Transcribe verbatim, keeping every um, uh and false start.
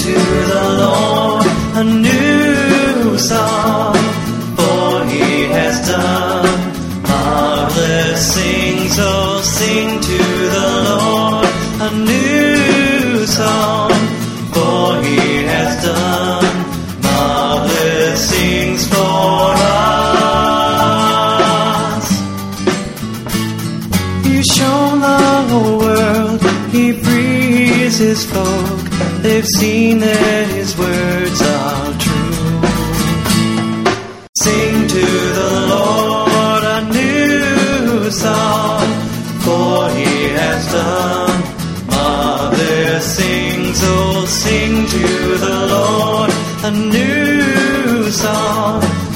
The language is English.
to the Lord a new song, for He has done marvelous things. Oh, sing to the Lord a new song, for He has done marvelous things for us. He's shown the whole world, He frees His folk. They've seen that His words are true. Sing to the Lord a new song, for He has done marvelous things. Oh, sing to the Lord a new